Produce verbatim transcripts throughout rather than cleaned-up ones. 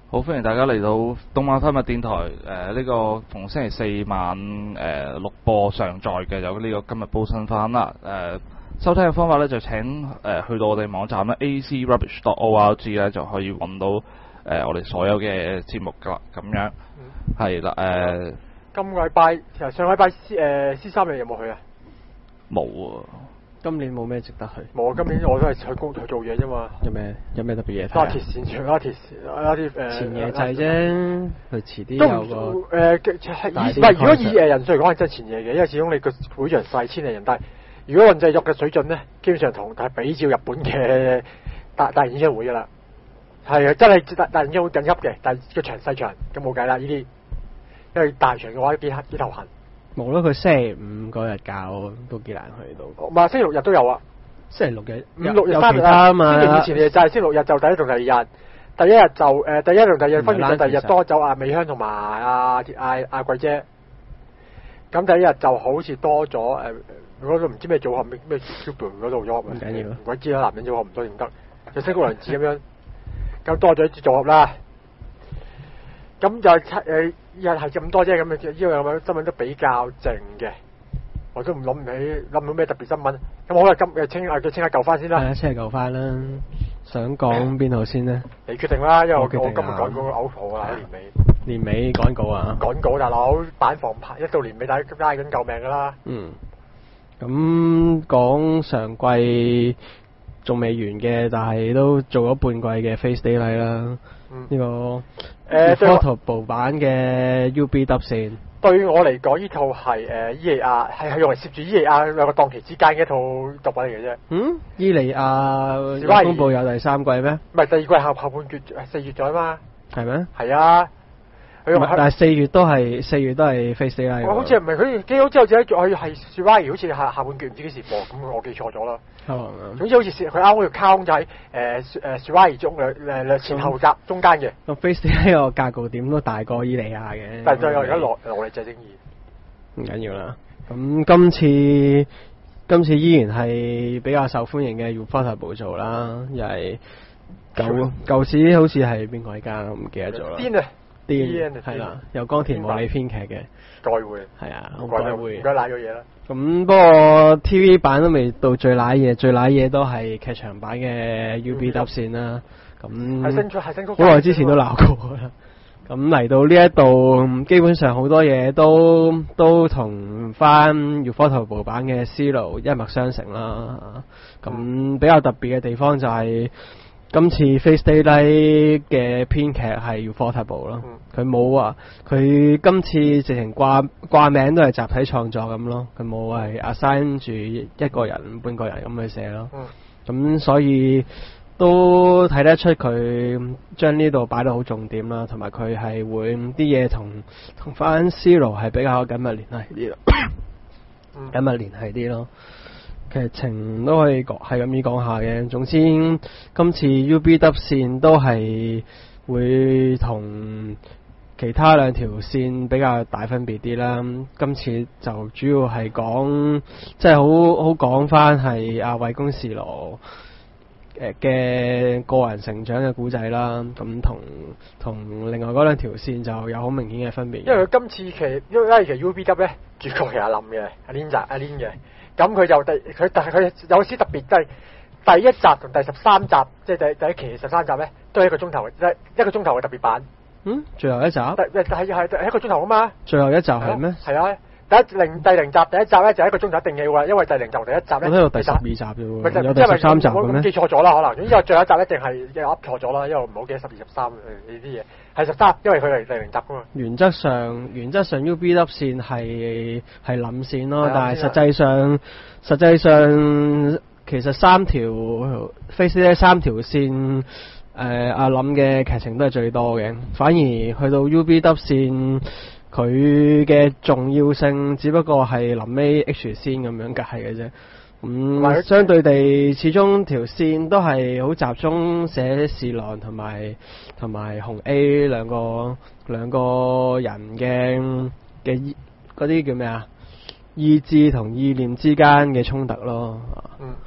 好，歡迎大家嚟到動漫分物電台。誒、呃，呢、這個逢星期四晚誒錄、呃、播上載嘅有呢個今日煲新番啦。誒、呃，收聽嘅方法咧就請誒、呃、去到我哋網站咧 a c rubbish dot org 咧就可以揾到誒、呃、我哋所有嘅節目噶啦。咁樣係啦。誒、嗯呃， 今個禮拜其實上禮拜 C 誒 C 三你有冇去啊？ 冇啊。 今年冇咩值得去。 冇，今年我都係去工去做嘢啫嘛。 有咩有咩特別嘢睇？ 拉鐵線，拉鐵拉啲誒。 前夜祭啫，佢遲啲都有個誒以唔係如果以誒人數嚟講係真係前夜嘅，因為始終你個會場細千零人，但係如果運製作嘅水準咧，基本上同係比照日本嘅大大演唱會㗎啦。係啊，真係大大演唱會緊急嘅，但係個場細場咁冇計啦呢啲，因為大場嘅話都幾幾頭痕。 冇咯，佢星期五嗰日搞都幾難去到。 唔係星期六日都有啊， 星期六日五六日三日啊嘛。星期以前嘅就係星期六日就第一同第二日，第一日就誒、呃、第一同第二日分完咗，第二日多走阿美香同埋阿阿阿貴姐。咁第一日就好似多咗誒嗰度唔知咩組合咩咩 Super 嗰度組合， 唔緊要， 唔鬼知啦，男人組合唔多點得，就星谷良子咁樣，咁多咗一支組合啦。咁就誒又係咁多啫，咁嘅呢個新聞都比較靜嘅，我都唔諗唔起諗唔到咩特別新聞。咁好啦，今誒清啊叫清下舊番先啦。 係啊，清下舊番啦。想講邊套先呢？ 你決定啦，因為我我今日我趕稿嘔肚啊，年尾。 年尾趕稿啊！ 趕稿大佬，板房排一到年尾，大家拉緊救命噶啦。 嗯。咁講上季仲未完嘅，但係都做咗半季嘅 Face Day 啦。呢、嗯這個誒 Ufotable 版嘅 U B W 線。對我嚟講，呢套係誒伊利亞係係用嚟攝住伊利亞兩個檔期之間嘅一套作品嚟嘅啫。嗯，伊利亞公佈有第三季咩？唔係第二季後後半月四月咗嘛？係咩？係啊。但係四月都係四月都係 Face Day 啦。我好似唔係佢幾好之後自己佢係 Shirai 好似下下半月唔知幾時播，咁我記錯咗啦。可能啊。總之好似佢啱好條卡空就喺誒誒 Shirai 中兩誒兩前後集中間嘅。個 Face Day 呢個格局點都大過伊利亞嘅。但係最後而家落落嚟就係正義。唔緊要啦。咁今次今次依然係比較受歡迎嘅 Ufotable 做啦，又係舊舊時好似係邊個一間我唔記得咗啦。癲啊！係啦，由岡田武理編劇嘅，該會係啊，好該會，唔該瀨咗嘢啦。咁不過 T V 版都未到最瀨嘢，最瀨嘢都係劇場版嘅 U B W 線啦。咁係新出係新曲，好耐之前都鬧過啦。咁嚟到呢一度，基本上好多嘢都都同翻 Ufotable 版嘅思路一脈相承啦。咁比較特別嘅地方就係、是。今次 Face Day 嘅編劇係 Ufotable 咯，佢冇話佢今次直情掛掛名都係集體創作咁咯，佢冇係 assign 住一個人半個人咁去寫咯，咁、嗯、所以都睇得出佢將呢度擺到好重點啦，同埋佢係會啲嘢同同翻思路係比較緊密聯繫啲咯，緊密聯繫啲咯。劇情都可以講係咁樣講下嘅。總之今次 U B W 線都係會同其他兩條線比較大分別啲啦。今次就主要係講即係好好講翻係阿衛宮士羅誒嘅個人成長嘅故仔啦。咁同同另外嗰兩條線就有好明顯嘅分別。因為佢今次其因為其實 U B W 咧主角係阿林嘅，阿 Lin 阿 Lin 嘅。咁佢就第佢但係佢有啲特別，即係第一集同第十三集，即係第第一期十三集咧，都係一個鐘頭，即係一個鐘頭嘅特別版。嗯，最後一集？第係係係一個鐘頭啊嘛。最後一集係咩？係啊，第一零第零集第一集咧就係一個鐘頭一定要㗎，因為第零集第一集咧。我喺度第十二集啫喎，有第十三集嘅咩？我記錯咗啦，可能。總之最後一集一定係又噏錯咗啦，因為我唔好記得十二十三呢啲嘢係十三，因為佢係第零集㗎嘛。原則上原則上 U B W 線係係冧線咯，但係實際上實際上其實三條 Face Day 三條線。誒阿林嘅劇情都係最多嘅，反而去到 U B W 線，佢嘅重要性只不過係臨尾 H 先咁樣計嘅啫。咁、嗯、相對地，始終條線都係好集中寫士郎同埋同埋紅 A 兩個兩個人嘅嘅嗰啲叫咩啊？意志同意念之間嘅衝突咯。嗯。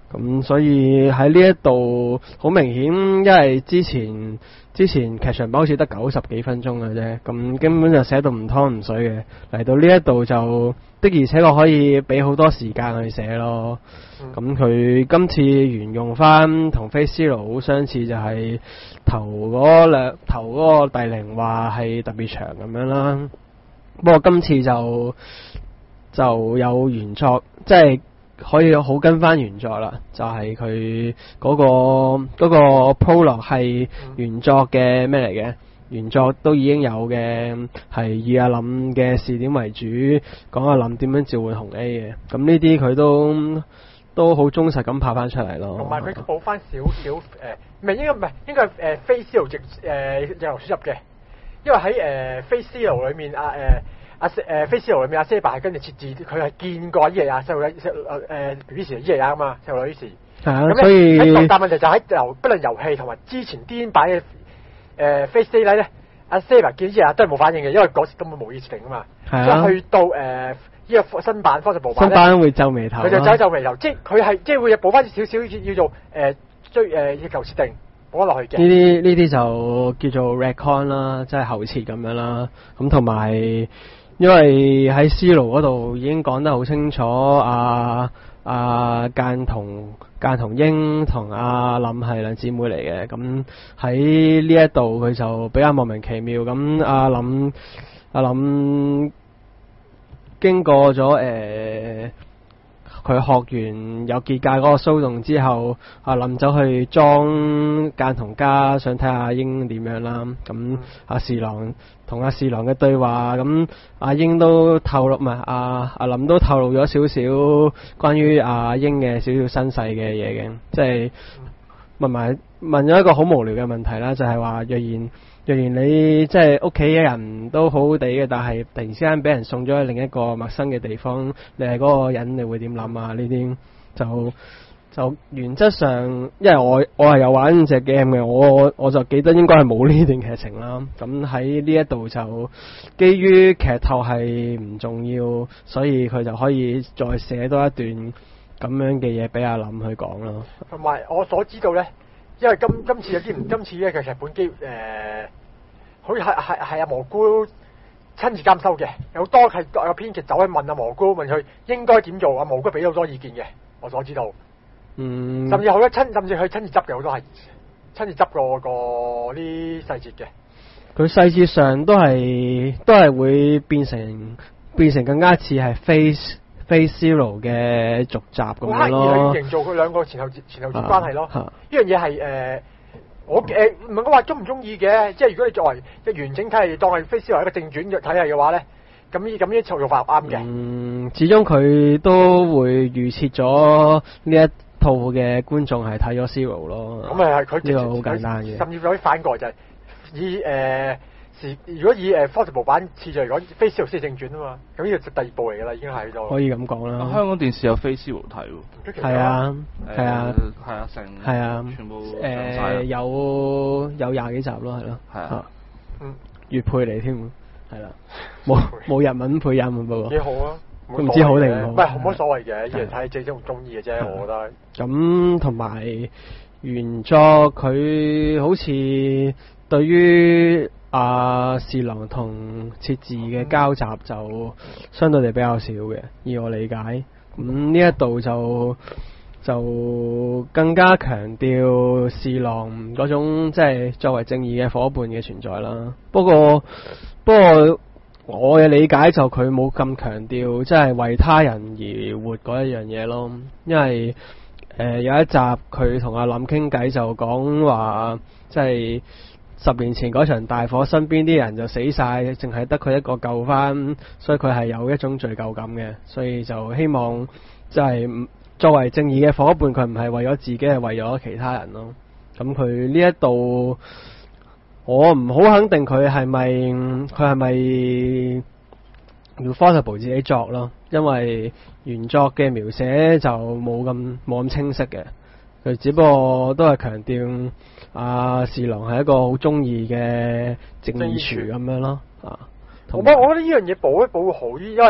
咁所以喺呢一度好明顯，因為之前之前劇場版好似得九十幾分鐘嘅啫，咁根本就寫到唔湯唔水嘅，嚟到呢一度就的而且確可以俾好多時間去寫咯。咁佢、嗯、今次沿用翻同 Fate Zero 好相似，就係頭嗰兩頭嗰個第零話係特別長咁樣啦。不過今次就就有原作，即係可以好跟翻原作啦。就係佢嗰個嗰、嗰個 prologue 係原作嘅咩嚟嘅？原作都已經有嘅，係以阿林嘅視點為主，講阿林點樣召喚紅 A 嘅。咁呢啲佢都都好忠實咁拍翻出嚟咯。 同埋佢補翻少少誒，唔係應該唔係應該係誒 Fate Zero 直誒由輸入嘅，因為喺誒 Fate Zero 裏面阿誒阿誒 Fate Zero 裏面阿 Saber 係跟住設置，佢係見過伊利亞細路女細誒 B B 時伊利亞啊嘛，細路女時。 係啊，所以喺但問題就喺遊不論遊戲同埋之前癲版嘅。誒 Fate Stay 咧，阿 Saber 見之後都係冇反應嘅，因為嗰時根本冇意設定啊嘛。係啊。去到誒呢個新版方就補版新版會皺眉頭。 佢就皺皺眉頭，即係佢係即係會補翻少少叫做誒追誒要求設定補翻落去嘅。 呢啲呢啲就叫做 retcon 啦，即係後設咁樣啦。咁同埋因為喺 Zero 嗰度已經講得好清楚，阿阿間同。間同英同阿林係兩姊妹嚟嘅，咁喺呢一度佢就比較莫名其妙。咁阿林阿林經過咗誒，佢、呃、學完有結界嗰個騷動之後，阿林走去裝間同家，想睇下阿英點樣啦。咁阿侍郎同阿侍郎嘅對話，咁阿英都透露，唔係阿阿林都透露咗少少關於阿英嘅少少身世嘅嘢嘅，即係問埋問咗一個好無聊嘅問題啦，就係、是、話若然若然你即係屋企嘅人都好好地嘅，但係突然之間俾人送咗去另一個陌生嘅地方，你係嗰個人，你會點諗啊？呢啲就。就原則上，因為我我係有玩隻 game 嘅，我我就記得應該係冇呢段劇情啦。咁喺呢一度就基於劇透係唔重要，所以佢就可以再寫多一段咁樣嘅嘢俾阿林去講咯。 同埋我所知道咧，因為今今次有啲唔今次咧嘅劇本機誒，好似係係係阿蘑菇親自監修嘅，有多係有編劇走去問阿蘑菇，問佢應該點做，阿蘑菇俾咗好多意見嘅，我所知道。 嗯， 甚至好多親，甚至佢親自執嘅好多係親自執過個啲細節嘅。 佢細節上都係都係會變成變成更加似係 Fate Fate Zero 嘅續集咁樣咯。 刻意去營造佢兩個前後前後節關係咯。呢樣嘢係誒，我誒唔係我話中唔中意嘅，即係如果你作為即係完整睇，當係 Fate Zero 一個正傳嘅睇係嘅話咧，咁呢咁呢做法啱嘅。嗯， 始終佢都會預設咗呢一套嘅觀眾係睇咗 Zero 咯， 咁啊係佢呢個好簡單嘅， 甚至有啲反過就係、是、以誒、呃、如果以誒 Portable 版次序嚟講，Fate Zero先正傳啊嘛，咁呢個就第二部嚟㗎啦，已經係咗。 可以咁講啦。 香港電視有 Fate Zero睇喎。 係啊，係啊， 係啊，成係啊， 全部誒、呃、有有廿幾集咯，係咯。 係啊，嗯， 粵配嚟添，係啦，冇冇日文配音嘅噃。 幾好啊！ 都唔知好定唔好， 唔係冇乜所謂嘅，依人睇自己中唔中意嘅啫，我覺得。 咁同埋原作佢好似對於阿侍郎同設置嘅交集就相對地比較少嘅，以我理解。咁呢一度就就更加強調侍郎嗰種即係作為正義嘅夥伴嘅存在啦。不過不過。我嘅理解就佢冇咁強調，即係為他人而活嗰一樣嘢咯。因為誒、呃、有一集佢同阿林傾偈就講話，即係十年前嗰場大火，身邊啲人就死晒，淨係得佢一個救翻，所以佢係有一種罪疚感嘅。所以就希望即係作為正義嘅夥伴，佢唔係為咗自己，係為咗其他人咯。咁佢呢一度。我唔好肯定佢係咪佢係咪要 Ufotable 自己作咯，因為原作嘅描寫就冇咁冇咁清晰嘅，佢只不過都係強調阿侍郎係一個好中意嘅正義廚咁樣咯啊。 我我覺得呢樣嘢補一補會好啲，因為誒、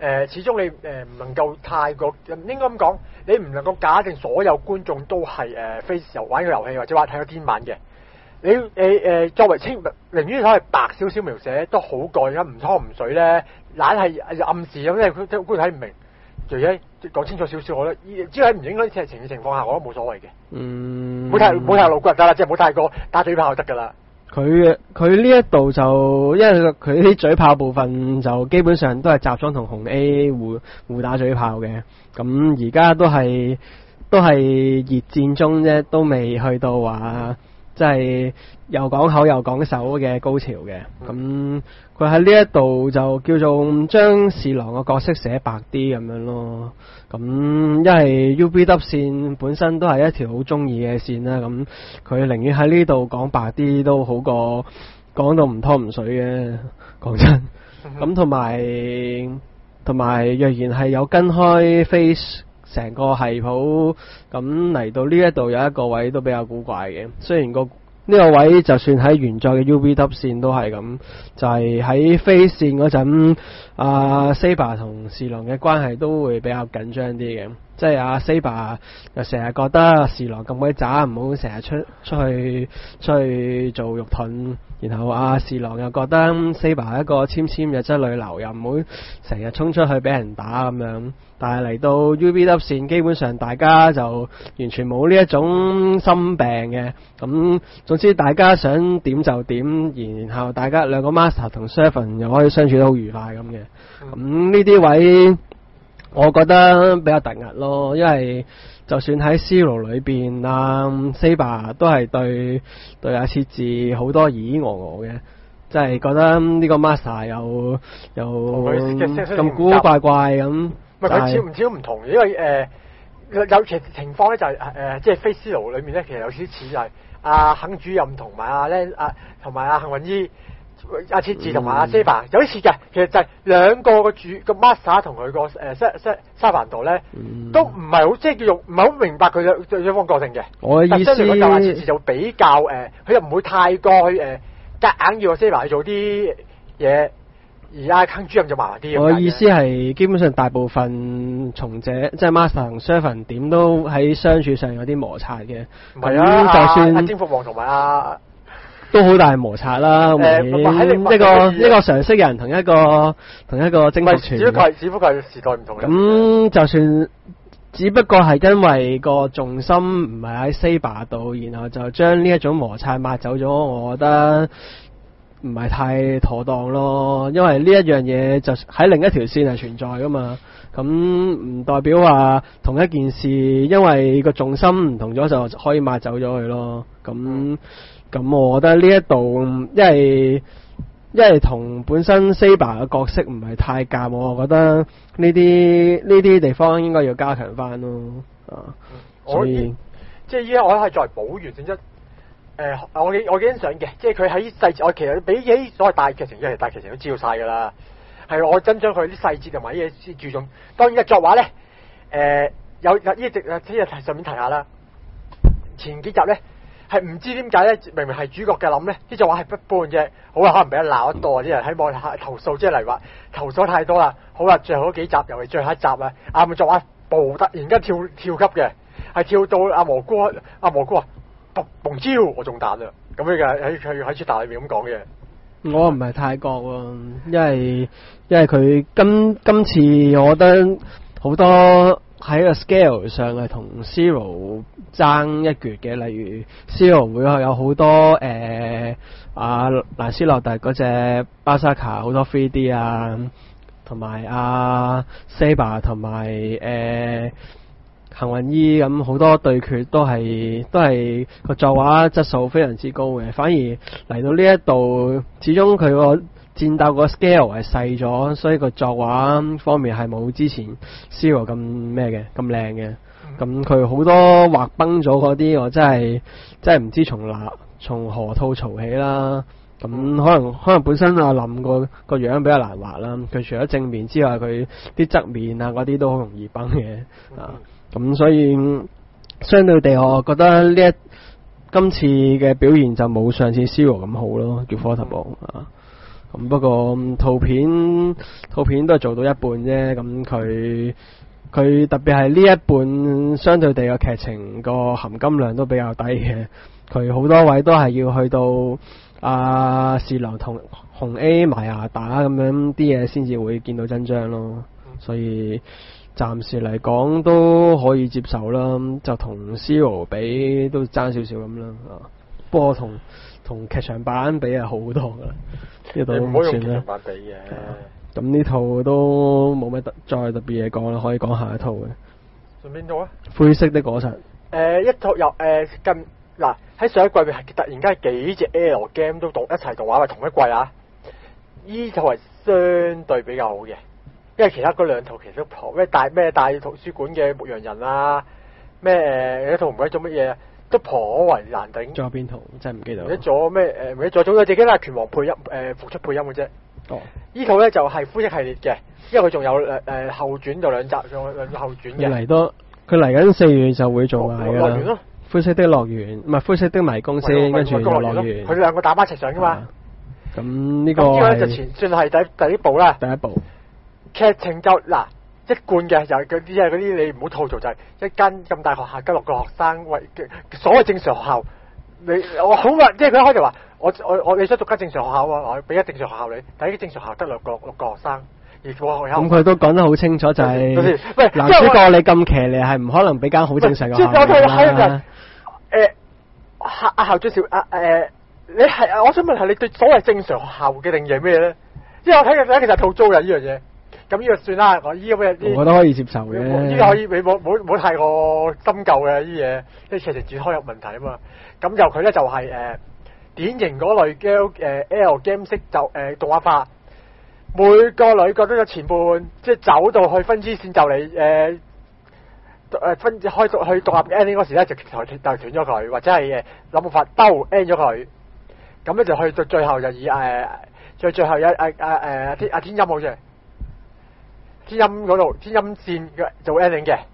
呃，始終你誒唔、呃、能夠太過，應該咁講，你唔能夠假定所有觀眾都係誒 Face 遊玩個遊戲或者話睇個癲版嘅。你誒誒、呃、作為清，寧願睇係白少少描寫都好過，而家唔湯唔水咧，懶係暗示咁，你都觀睇唔明。除咗講清楚少少，我覺得只係唔影響劇情嘅情況下，我都冇所謂嘅。嗯，冇太冇太露骨就得啦，即係冇太過打嘴炮就得㗎啦。佢佢呢一度就，因為佢啲嘴炮部分就基本上都係集裝同紅 A 互互打嘴炮嘅，咁而家都係都係熱戰中啫，都未去到話即係又講口又講手嘅高潮嘅。咁佢喺呢一度就叫做將侍郎個角色寫白啲咁樣咯。咁因為 U B W 線本身都係一條好中意嘅線啦，咁佢寧願喺呢度講白啲都好過講到唔湯唔水嘅，講真。咁同埋同埋若然係有跟開 Face 成個系譜，咁嚟到呢一度有一個位都比較古怪嘅。雖然個呢個位就算喺原作嘅 U B W 線都係咁，就係、是、喺 Face 線嗰陣，阿 Saber 同侍郎嘅關係都會比較緊張啲嘅。即係阿 Saber 又成日覺得侍郎咁鬼渣，唔好成日出出去出去做肉盾。然後阿侍郎又覺得 Saber 係一個纖纖嘅質女流，又唔好成日衝出去俾人打咁樣。但係嚟到 U B W 線，基本上大家就完全冇呢一種心病嘅。咁總之大家想點就點，然後大家兩個 Master 同 Servant 又可以相處得好愉快咁嘅。咁呢啲位我覺得比較突兀咯，因為就算喺 Zero 裏邊啊 Saber 都係對對阿設置好多疑疑我我嘅，即係覺得呢個 Master 又又咁古古怪怪咁。 唔係佢似唔似都唔同嘅，因為誒、呃、有其情況咧就係、是、誒、呃、即係 Face Zero 裏面咧，其實有少少似就係阿肯主任同埋阿咧阿同埋阿幸運醫阿設置同埋阿 Saber 有啲似嘅，其實就係兩個個主個 Master 同佢個誒 Sa Sa Saber 度咧都唔係好即係叫做唔係好明白佢嘅對方個性嘅。 我嘅意思， 但係阿設置就比較誒，佢、呃、又唔會太過去誒夾硬要個 Saber 去做啲嘢。而家坑主任就麻麻啲。 我意思係基本上大部分從者即係 Master 同 Servant 點都喺相處上有啲摩擦嘅。 唔係啊，就算阿征服王同埋阿都好大摩擦啦。誒、呃，一個一個常識人同一個同一個征服傳。 只不過係只不過係時代唔同。 咁就算只不過係因為個重心唔係喺 Saber 度，然後就將呢一種摩擦抹走咗，我覺得唔係太妥當咯，因為呢一樣嘢就喺另一條線係存在噶嘛，咁唔代表話同一件事，因為個重心唔同咗就可以抹走咗佢咯。咁咁，我覺得呢一度，因為因為同本身 Saber 嘅角色唔係太夾，我覺得呢啲呢啲地方應該要加強翻咯。啊，所以即係依家我係作為補完性質。誒、呃，我幾我幾欣賞嘅，即係佢喺細節，我其實比起所謂大劇情，因為大劇情都知道晒㗎啦。係我真將佢啲細節同埋啲嘢先注重。當然嘅作畫咧，誒、呃、有有呢直啊，聽日順便提下啦。前幾集咧係唔知點解咧，明明係主角嘅諗咧，啲作畫係不般啫。好啦，可能俾人鬧得多，啲人喺網下投訴，即係嚟話投訴太多啦。好啦，最後嗰幾集尤其最後一集啊，啱嘅作畫暴突然間跳跳級嘅，係跳到阿蘑菇阿蘑菇啊！蹦招我仲彈啦，咁樣嘅喺佢喺出大裏面咁講嘅。 我唔係太覺喎，因為因為佢今今次我覺得好多喺個 scale 上係同 Zero 爭一橛嘅，例如 Zero 會有好多誒阿蘭斯洛特嗰隻巴沙卡好多 three D 啊，同埋阿 Saber 同埋誒。幸運醫咁好多對決都係都係個作畫質素非常之高嘅，反而嚟到呢一度，始終佢個戰鬥個 scale 係細咗，所以個作畫方面係冇之前 Zero 咁咩嘅咁靚嘅。咁佢好多畫崩咗嗰啲，我真係真係唔知從哪從何吐槽起啦。咁可能可能本身阿林個個樣比較難畫啦，佢除咗正面之外，佢啲側面啊嗰啲都好容易崩嘅啊。咁所以相對地，我覺得呢一今次嘅表現就冇上次 Zero 咁好咯，叫 Portable 啊。 咁不過套片套片都係做到一半啫，咁佢佢特別係呢一半相對地嘅劇情個含金量都比較低嘅，佢好多位都係要去到阿士郎同紅 A 埋牙打咁樣啲嘢先至會見到真章咯，所以暫時嚟講都可以接受啦，就同 Zero 比都爭少少咁啦，啊，不過同同劇場版比係好好多噶啦，呢度唔算啦。版比嘅，咁呢套都冇乜特再特別嘢講啦，可以講下一套嘅。 上邊套啊？灰色的果實。誒、 呃，一套又誒近嗱喺上一季係突然間幾隻 L game 都動一齊動畫，係同一季啊！呢套係相對比較好嘅，因為其他嗰兩套其實都破咩大咩大圖書館嘅牧羊人啊，咩誒一套唔鬼做乜嘢。都頗為難頂。 仲有邊套？真係唔記得。 唔記得咗咩？誒，唔記得咗，仲有自己啦，拳王配音誒、呃、復出配音嘅啫。哦。呢套咧就係、是、灰色系列嘅，因為佢仲有誒誒、呃、後傳就兩集，仲有兩個後傳嘅。 嚟多，佢嚟緊四月就會做埋㗎啦。樂園咯。灰色的樂園，唔係灰色的迷宮先，跟住樂園。 佢兩個打孖一齊上㗎嘛。 咁呢、啊、個係。咁呢個就前算係第第一部啦。 第一部。 劇情就嗱。一貫嘅就係嗰啲即係嗰啲你唔好吐槽就係、是、一間咁大學校跟落個學生為所謂正常學校，你我好啊，即係佢一開就話我我我你想讀間正常學校啊，我俾一正常學校你，但係呢間正常學校得六個六個學生，而個學校咁佢都講得好清楚就係、是， 喂男主角你咁騎呢係唔可能俾間好正常嘅學校啦。誒校阿校長少啊誒，你係我想問下你對所謂正常學校嘅定義係咩咧？因為我睇嘅第一其實套租嘅呢樣嘢。咁呢個算啦，我依個咩啲， 我都可以接受嘅。 呢個可以，你冇冇冇太過深究嘅啲嘢，即係劇情展開有問題啊嘛。咁就佢咧就係、是、誒、呃、典型嗰類嘅誒、呃、L game 式就誒、呃、動畫化，每個女角都有前半，即係走到去分支線就嚟誒誒分開到去獨立 ending 嗰時咧就台就斷咗佢，或者係誒諗辦法兜 end 咗佢。咁咧就去到最後就以誒最、呃、最後有誒誒誒天阿天音好似。天音嗰度，天音線嘅做 ending 嘅。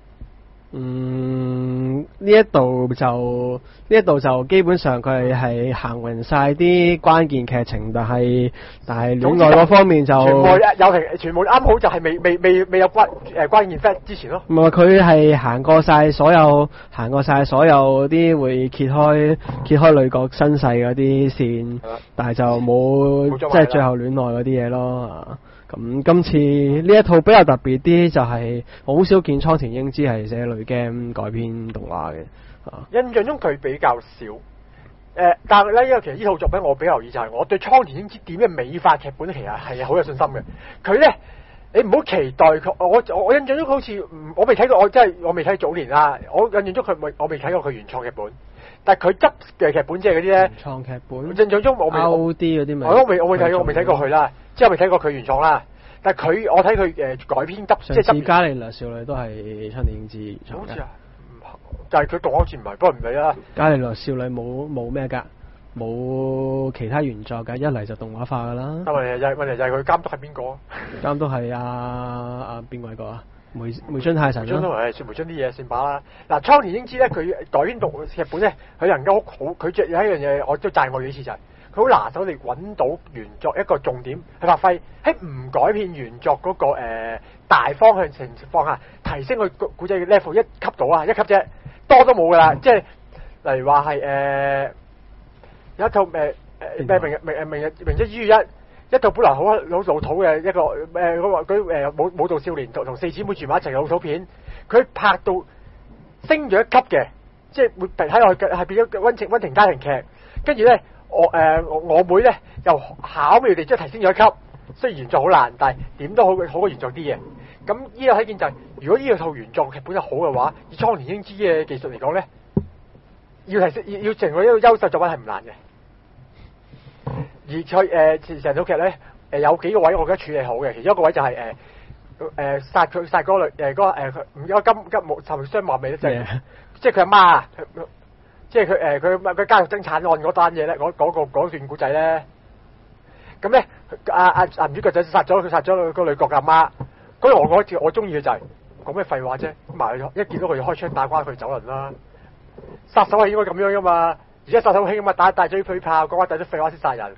嗯，呢一度就呢一度就基本上佢係行勻晒啲關鍵劇情，但係但係戀愛嗰方面就全部有停，全部啱好就係未未未未有關誒、呃、關鍵 fact 之前咯。 唔係佢係行過晒所有行過晒所有啲會揭開揭開女角身世嗰啲線，但係就冇即係最後戀愛嗰啲嘢咯。咁今次呢一套比較特別啲，就係我好少見倉田英之係寫女 game 改編動畫嘅。啊， 印象中佢比較少。誒、呃，但係咧，因為其實呢套作品我比較留意就係我對倉田英之點嘅美化劇本其實係好有信心嘅。佢咧，你唔好期待佢。我我我印象中好似我未睇過，我真係我未睇早年啦。我印象中佢未我未睇過佢原創劇本，但係佢執嘅劇本即係嗰啲咧。原創劇本。 印象中我未。 O D 嗰啲咪。 我都未我未睇過，我未睇過佢啦。之後未睇過佢原創啦，但係佢我睇佢誒改編執即係執。 加利略少女都係倉田英之原創。 好似啊，但係佢動好似唔係，不過唔理啦。 加利略少女冇冇咩㗎，冇其他原作㗎，一嚟就動畫化㗎啦。 但問題就係問題就係佢監督係邊個啊？ 監督係阿阿邊位個啊？梅梅津泰臣咯。梅津都係算梅津啲嘢算把啦。嗱，倉田英之咧，佢改編動劇本咧，佢能夠好，佢著有一樣嘢，我都讚過幾次就係、是。佢好拿手地揾到原作一個重點去發揮，喺唔改變原作嗰、那個、呃、大方向情況下，提升佢古仔嘅 level 一級到啊，一級啫，多都冇噶啦。即係例如話係誒有一套誒誒咩明日明誒明日明日之一，一套本來好好老土嘅一個誒嗰個嗰誒舞舞蹈少年同同四姊妹住埋一齊嘅老土片，佢拍到升咗一級嘅，即係會睇落去係變咗溫情溫情家庭劇，跟住咧。我誒、呃、我妹咧又巧妙地即係提升咗一級，雖然原作好難，但係點都好好過原作啲嘅。咁呢個睇見就係、是，如果呢個套原作劇本得好嘅話，以倉田英之嘅技術嚟講咧，要提升要要成為一個優秀作品係唔難嘅。而佢誒成套劇咧誒有幾個位我覺得處理好嘅，其中一個位就係誒誒殺佢殺嗰個誒嗰個誒唔記得金金木受傷話未咧，即係即係佢阿媽啊。即係佢誒佢佢家族爭產案嗰單嘢咧，嗰嗰、嗰個嗰段古仔咧，咁咧阿阿阿男主角就殺咗佢殺咗個女角嘅阿媽，嗰度我我我中意嘅就係講咩廢話啫，埋一見到佢就開槍打瓜佢走人啦，殺手係應該咁樣噶嘛，而家殺手興啊嘛，打大嘴飛炮講話大嘴廢話先殺人，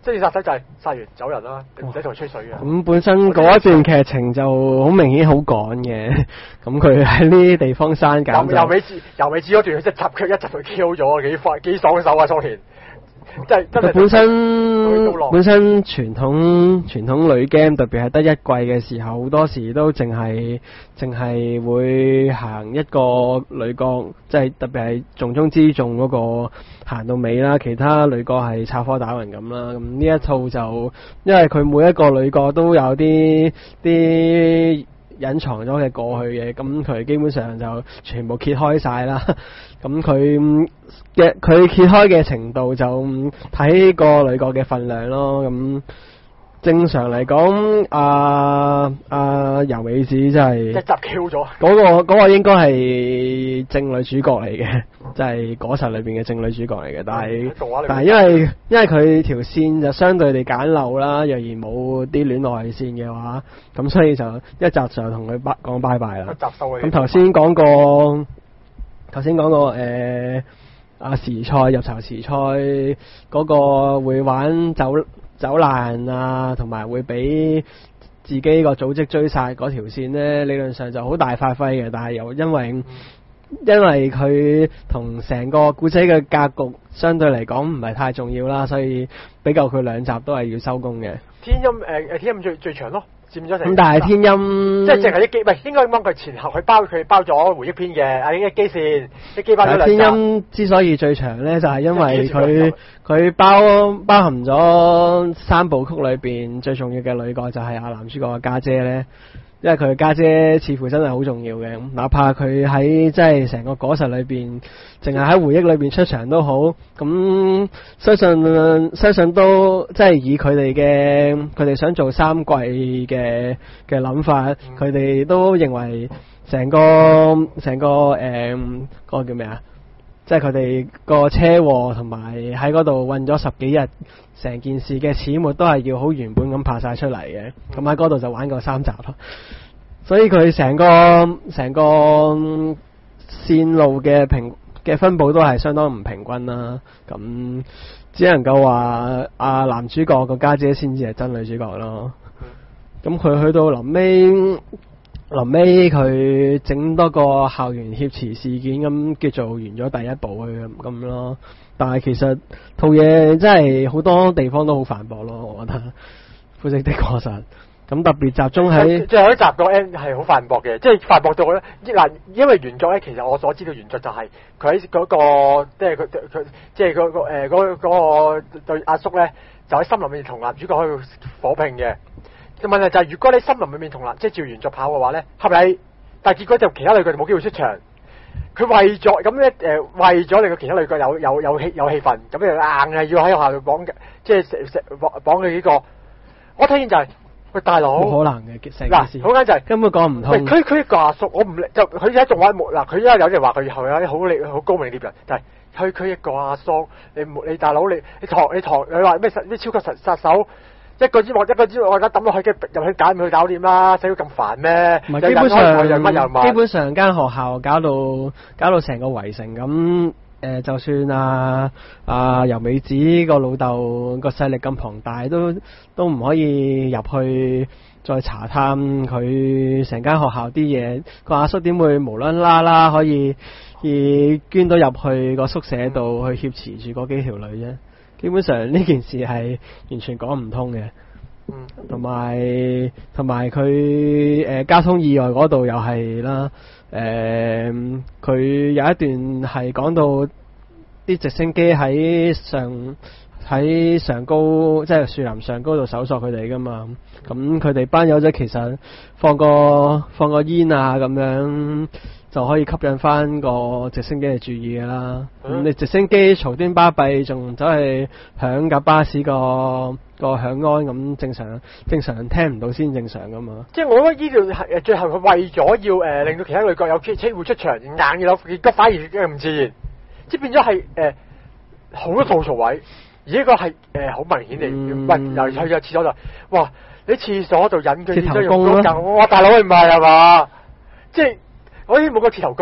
即係殺手就係殺完走人啦，你唔使同佢吹水嘅。咁本身嗰一段劇情就好明顯好趕嘅，咁佢喺呢啲地方刪減就。 由尾至由尾至嗰段，佢一集佢一集佢 Q 咗，幾快幾爽手啊！桑田，即係真係。 本身本身傳統傳統女 game 特別係得一季嘅時候，好多時都淨係淨係會行一個女角，即係特別係重中之重嗰個行到尾啦，其他女角係插科打諢咁啦。咁呢一套就因為佢每一個女角都有啲啲隱藏咗嘅過去嘅，咁佢基本上就全部揭開晒啦。咁佢嘅佢揭開嘅程度就睇個女角嘅份量咯。咁正常嚟講，阿阿由美子真係一集 Q 咗。 嗰個嗰個應該係正女主角嚟嘅，即係果實裏邊嘅正女主角嚟嘅。但係但係因為因為佢條線就相對地簡陋啦，若然冇啲戀愛線嘅話，咁所以就一集就同佢拜講拜拜啦。 一集收嘅。 咁頭先講過，頭先講過誒阿時菜入巢時菜嗰個會玩走走爛啊，同埋會俾自己個組織追殺嗰條線呢，理論上就好大發揮嘅，但係又因為、嗯、因為佢同成個故仔嘅格局相對嚟講唔係太重要啦，所以比較佢兩集都係要收工嘅。 天音誒誒天音最最長咯。咁但係天音即係淨係啲機，唔係應該幫佢前後佢包佢包咗回憶篇嘅，啊應該機線啲機包咗兩集。天音之所以最長咧，就係、是、因為佢佢包包含咗三部曲裏邊最重要嘅女角就係阿男主角嘅家姐咧。因為佢家姐似乎真係好重要嘅，哪怕佢喺即係成個果實裏邊，淨係喺回憶裏邊出場都好，咁相信相信都即係以佢哋嘅佢哋想做三季嘅嘅諗法，佢哋都認為成個成個誒嗰個叫咩啊？即係佢哋個車禍同埋喺嗰度韞咗十幾日，成件事嘅始末都係要好原本咁拍晒出嚟嘅。咁喺嗰度就玩過三集咯。所以佢成個成個線路嘅平嘅分佈都係相當唔平均啦。咁只能夠話阿男主角個家姐先至係真女主角咯。咁佢去到臨尾。臨尾佢整多個校園挾持事件咁，叫做完咗第一部去咁咯。但係其實套嘢真係好多地方都好反駁咯，我覺得。灰色的果實咁特別集中喺最後一集個 end 係好反駁嘅，即係反駁到咧嗱，因為原作咧其實我所知道原作就係佢喺嗰個即係佢佢即係嗰個誒嗰嗰個對阿叔咧就喺森林裏面同男主角去火拼嘅。問題就係如果你森林裏面同男即係照原作跑嘅話咧，合理，但係結果就其他女角就冇機會出場。佢為咗咁咧誒，為咗令到其他女角有有有氣有氣氛，咁就硬係要喺學校度綁，即係食食綁綁佢幾個。我睇見就係、是、喂大佬， 冇可能嘅成件事。 嗱，好簡單就係、是、 根本講唔通。 佢佢一個阿叔，我唔就佢而家仲話冇嗱，佢而家有啲人話佢後有啲好厲好高明嘅獵人，就係佢佢一個阿叔，你你大佬你你唐你唐你話咩咩超級殺殺手？一個之幕一個之幕，我而家抌落去嘅入去搞唔去搞掂啦，使到咁煩咩？ 唔係基本上又乜又乜？ 基本上間學校搞到搞到成個圍城咁，誒、呃，就算啊啊由美子個老豆個勢力咁龐大，都都唔可以入去再查探佢成間學校啲嘢。個阿叔點會無啦啦啦可以而捐到入去個宿舍度去挾持住嗰幾條女啫？基本上呢件事係完全講唔通嘅，同埋同埋佢誒交通意外嗰度又係啦，誒、呃、佢有一段係講到啲直升機喺上喺上高，即係樹林上高度搜索佢哋噶嘛，咁佢哋班友仔其實放個放個煙啊咁樣。就可以吸引翻個直升機嘅注意㗎啦。咁、嗯、你直升機嘈端巴閉，仲走去響架巴士個個響安咁，正常正常聽唔到先正常噶嘛。 即係我覺得呢條係最後佢為咗要誒、呃、令到其他女角有機會出場，硬要有結果，反而唔自然，即係變咗係誒好多吐槽位，而呢個係誒好明顯嚟。喂、嗯，又去咗廁所就，哇！你廁所度引佢， 鐵頭功咯。 我大佬唔係係嘛？即係。我啲冇個鐵頭功，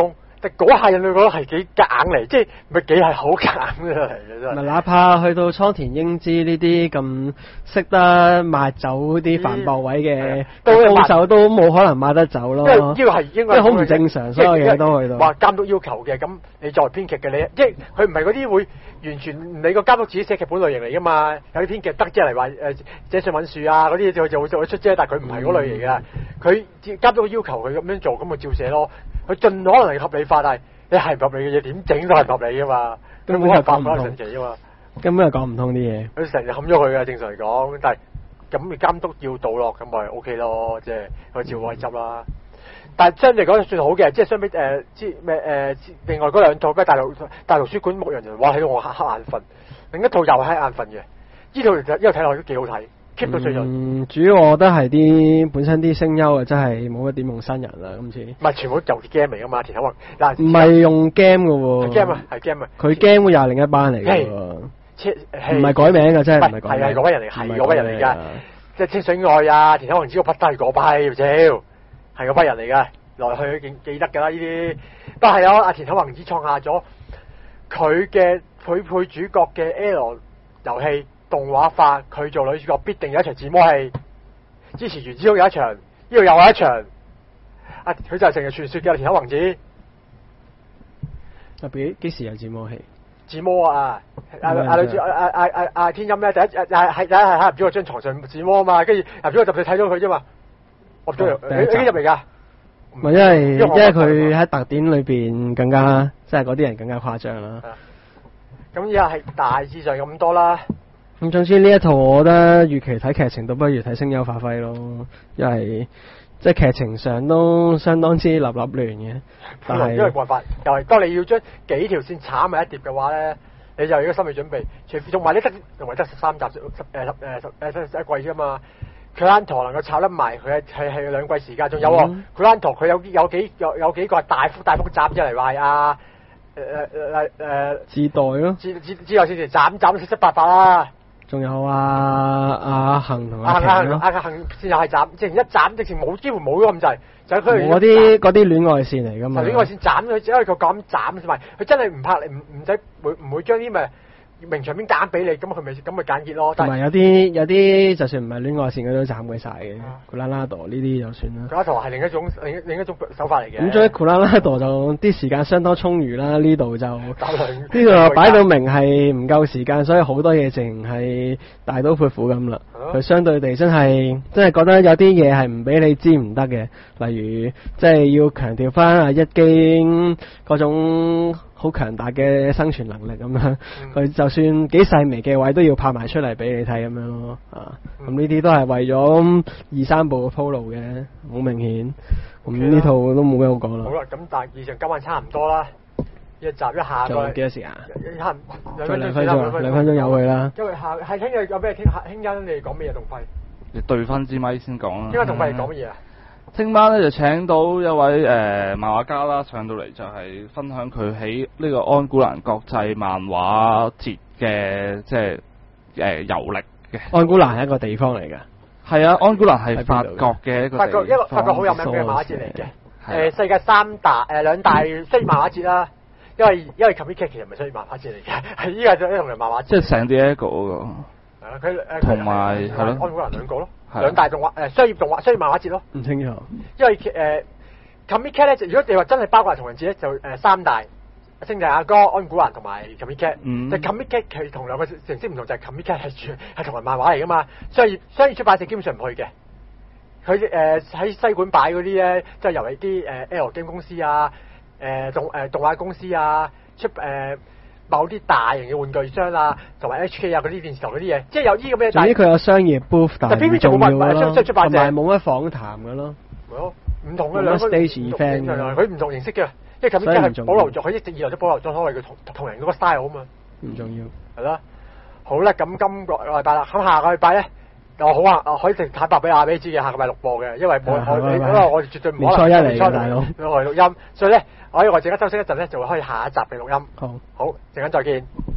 但嗰下人類覺得係幾夾硬嚟，即係咪幾係好夾硬嚟嘅真係。 哪怕去到倉田英之呢啲咁識得抹走啲反駁位嘅高手都冇可能抹得走咯。 因為呢個係應該好唔正常，所有嘢都去到。 話監督要求嘅，咁你作為編劇嘅你，即係佢唔係嗰啲會完全唔理個監督自己寫劇本類型嚟噶嘛。有啲編劇得即係嚟話誒寫信揾樹啊嗰啲就就會就會出啫，但係佢唔係嗰類型嘅。佢監督要求佢咁樣做，咁咪照寫咯。佢盡可能係合理化，但係你係唔合理嘅嘢點整都係唔合理噶嘛。 根本係講唔通，神奇啊嘛。 根本係講唔通啲嘢。 佢成日冚咗佢嘅，正常嚟講，但係咁你監督要到咯，咁咪 O K 咯，即係佢照可以執啦。但係相對嚟講算好嘅，即係相比誒之咩誒另外嗰兩套咩大陸大陸書館牧羊人，哇喺度我黑黑眼瞓，另一套又係黑眼瞓嘅。呢套其實呢個睇落都幾好睇 ，keep 到最盡。 嗯，主要我覺得係啲本身啲聲優啊，真係冇乜點用新人啦，今次。 唔係全部舊 game 嚟噶嘛，田口宏嗱。 唔係用 game 嘅喎。 game 啊，係 game 啊。佢 game 又係另一班嚟嘅喎。唔係改名嘅，真係唔係改名。 係係嗰班人嚟，係嗰班人嚟㗎。即係清水愛啊，田口宏知個筆都係嗰批，屌，係嗰班人嚟㗎。來去記記得㗎啦，呢啲都係有阿田口宏子創下咗佢嘅配配主角嘅 L 遊戲動畫化，佢做女主角必定有一場自摸戲。之前原之都有一場，呢度又有一場。啊，佢就係成日傳説嘅田口宏子。 特別幾時有自摸戲？ 自摸啊！阿阿女主阿阿阿阿阿天音咧，第一係係係係喺入咗個張床上自摸啊嘛，跟住入咗個就睇到佢啫嘛。入咗入，你幾入嚟㗎？ 唔係，因為因為佢喺特典裏邊更加，即係嗰啲人更加誇張啦。 咁而家係大致上咁多啦。 咁總之呢一套，我覺得與其睇劇情，倒不如睇聲優發揮咯。因為即係劇情上都相當之立立亂嘅。但係因為冇辦法，又係當你要將幾條線炒埋一碟嘅話咧，你就有個心理準備。除非同埋你得同埋得十三集十誒十誒十十一季啫嘛。佢蘭陀能夠炒得埋，佢係係係兩季時間，仲有喎。佢蘭陀佢有有幾有有幾個係大幅大幅斬出嚟話啊誒誒誒誒自代咯， 自自自由先至斬斬七七八八啦。 仲有啊阿恒同阿阿恒阿恒先又係斬，直情一斬直情冇機會冇咗咁滯，就係佢嗰啲嗰啲戀愛線嚟噶嘛。 戀愛線斬佢，只因為佢咁斬同埋佢真係唔拍你唔唔使會唔會將啲咪。名場面揀俾你，咁佢咪咁咪簡潔咯。 同埋有啲有啲，就算唔係戀愛線，佢都斬鬼晒嘅。庫拉拉多呢啲就算啦。庫拉多係另一種另另一種手法嚟嘅。 咁所以庫拉拉多就啲時間相當充裕啦。呢度就呢度擺到明係唔夠時間，所以好多嘢淨係大刀闊斧咁啦。佢、啊、相對地真係真係覺得有啲嘢係唔俾你知唔得嘅，例如即係要強調翻啊一經嗰種。好強大嘅生存能力咁樣，佢、嗯、就算幾細微嘅位都要拍埋出嚟俾你睇咁樣咯，啊，咁呢啲都係為咗二三部嘅鋪路嘅，好明顯。咁呢套都冇咩好講啦。 好啦，咁但係以上今晚差唔多啦，一集一下仲有幾多時間？ 一下兩分鐘， 兩分鐘，兩分鐘有佢啦。 因為下係聽日有咩傾？興欣你哋講咩嘢？動輝， 你對翻支咪先講啦。 聽日動輝嚟講乜嘢啊？ 聽晚咧就請到一位誒、呃、漫畫家啦，上到嚟就係分享佢喺呢個安古蘭國際漫畫節嘅即係誒遊歷嘅。安古蘭係一個地方嚟㗎。 係啊，安古蘭係法國嘅一個地方。 法國一個法國好有名嘅漫畫節嚟嘅。誒、呃、世界三大誒、呃、兩大商業漫畫節啦。因為因為 Comic 其實唔係商業漫畫節嚟嘅，係依個就一同人漫畫節。 即係成啲一個嗰個。 係啊，佢誒同埋係咯， 安古蘭兩個咯。兩大動畫誒、呃、商業動畫商業漫畫節咯， 唔清楚。 因為誒 Comic Cat 咧，如果你話真係包括同人節咧，就誒、呃、三大星際阿哥、安古蘭同埋 Comic Cat。嗯。就 Comic Cat 佢同兩個形式唔同，就係 Comic Cat 係全係同人漫畫嚟噶嘛，商業商業出版社基本上唔去嘅。佢誒喺西館擺嗰啲咧，即係由係啲誒 L game 公司啊、誒、呃、動誒、呃、動畫公司啊出誒。呃某啲大型嘅玩具商啊，同埋 H K 啊嗰啲電視台嗰啲嘢，即係有呢個咩？ 總之佢有商業 booth，但係唔重要咯。同埋冇乜訪談嘅咯。 係咯，唔同嘅兩個 stage event， 佢唔同形式嘅，因為咁樣係保留咗，佢一直以來都保留咗所謂嘅同同人嗰個 style 啊嘛。 唔重要。 係啦，好啦，咁今個禮拜啦，咁下個禮拜咧，我好啊，可以直坦白俾阿 B 知嘅，下個禮拜錄播嘅，因為我我因為我哋絕對唔可能年初一嚟嘅大佬， 我嚟錄音，所以咧。我我陣間休息一陣咧，就會開下一集嘅錄音。 好， 好，陣間再見。